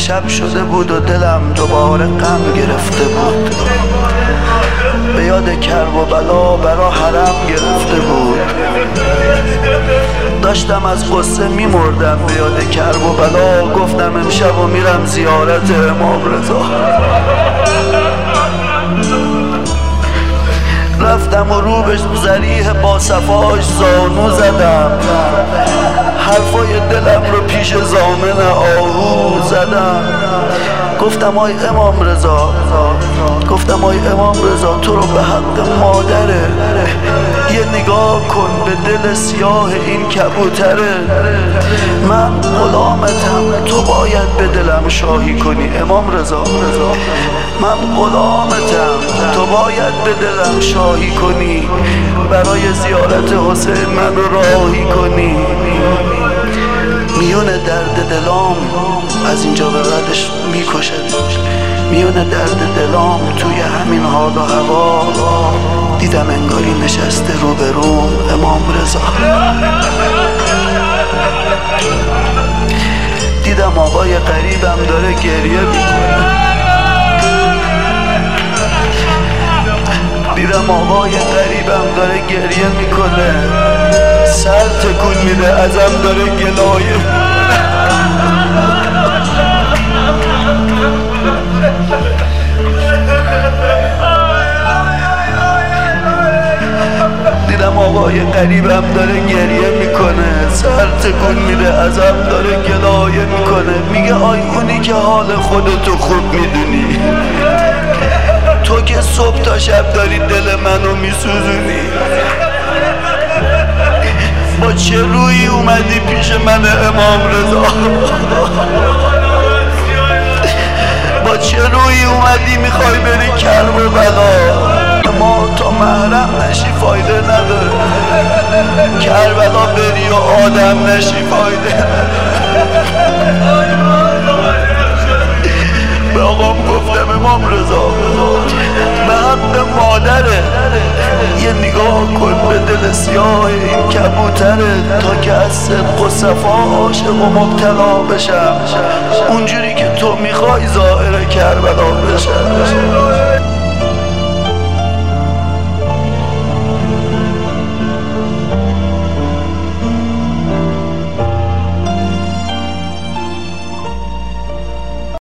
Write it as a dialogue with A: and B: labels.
A: شب شده بود و دلم دوباره غم گرفته بود، به یاد کرب و بلا برا حرم گرفته بود. داشتم از قصه میمردم به یاد کرب و بلا، گفتم امشب و میرم زیارت امام رضا. رفتم و رو به ذریح با صفاش زانو زدم، حرفای دلم رو پیش ضامن آهو زدم. گفتم آی امام رضا، گفتم آی امام رضا، تو رو به حق مادره یه نگاه کن به دل سیاه این کبوتره. من غلامتم، تو باید به دلم شاهی کنی امام رضا. من غلامتم، تو باید به دلم شاهی کنی، برای زیارت حسین من رو راهی کنی. میون درد دلام از اینجا به بعدش میکشد، میون درد دلام توی همین حال و هوا دیدم انگاری نشسته روبروم امام رضا. دیدم آقای غریبم داره گریه میکنه، دیدم آقای غریبم داره گریه میکنه، سر تکون میده ازم داره گلایه. دیدم آقای غریبم داره گریه میکنه، سر تکون میده ازم داره گلایه میکنه. میگه آی اونی که حال خودتو خوب میدونی، تو که صبح تا شب داری دل منو میسوزونی، با چه روی اومدی پیش من امام رضا؟ با چه روی اومدی میخوای بری کرب و بلا؟ ما تا محرم نشی فایده نداره، کربلا بری و آدم نشی فایده نداره. به آقام گفتم امام رضا به حق مادره یه نگاه کن به دل سیاه این کبوتره، تا که از صدق و صفا عاشق و مبتلا بشم، اونجوری که تو میخوای ظاهر کربلا بشم.